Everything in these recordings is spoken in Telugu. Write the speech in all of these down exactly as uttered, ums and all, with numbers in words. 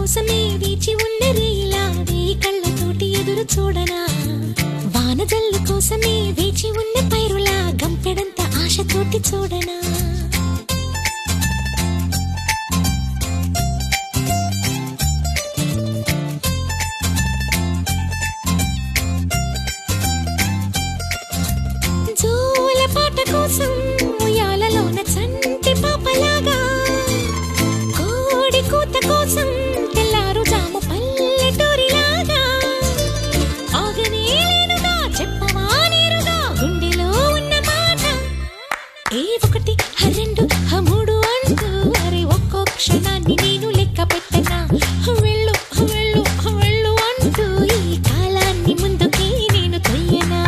కోసమే వేచి ఉన్న రీలా వేయి కళ్ళతోటి ఎదురు చూడనా వానజల్లు కోసమే వేచి ఉన్న పైరులా గంపెడంత ఆశతోటి చూడనా జోల పాట కోసం ఉయ్యాలలోన చంటి పాపలాగా కోడి కూత కోసం తెల్లారు జాము పల్లెటూరిలాగా ఆగనే లేనుగా చెప్పవా నేరుగా గుండెలో ఉన్న మాట ఏ ఒకటి రెండు మూడు అంటూ అరే ఒక్కో క్షణాన్ని నేను లెక్క పెట్టనా వెళ్ళు వెళ్ళు వెళ్ళు అంటూ ఈ కాలాన్ని ముందుకి నేను తొయ్యనా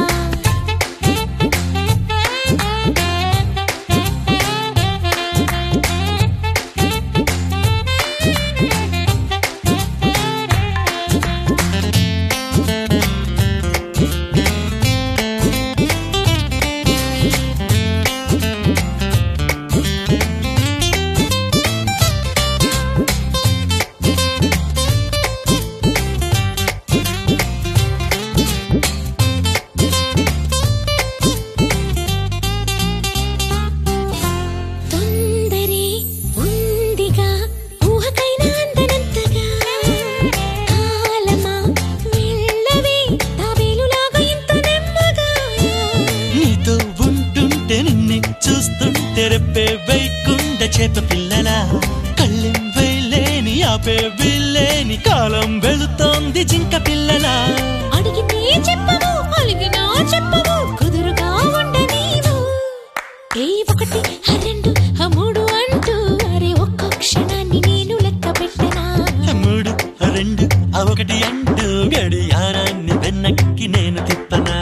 తెరపే వైకుండ చేప పిల్లల కళ్ళెం వేలేని ఆపే వీలేని కాలం వెళుతోంది జింక పిల్లల అడిగితే చెప్పవు అలిగినా చెప్పవు కుదురుగా ఉండనీవు ఏ ఒకటి రెండు మూడు అంటూ అరే ఒక్క క్షణాన్ని నేను లెక్క పెట్టనా మూడు రెండు ఒకటి అంటూ గడియారాన్ని వెనక్కి నేను తిప్పనా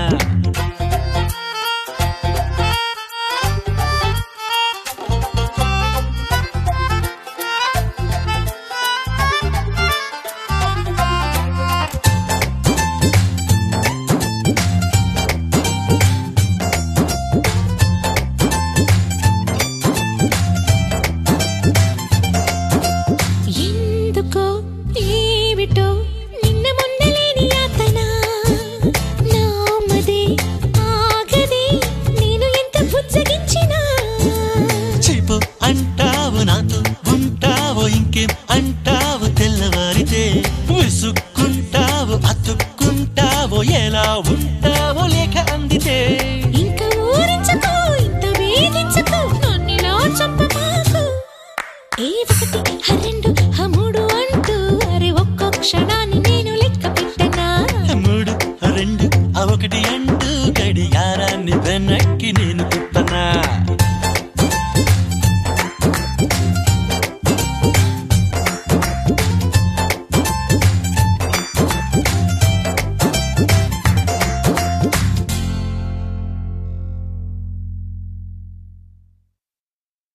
ఎందుకో ఏమిటో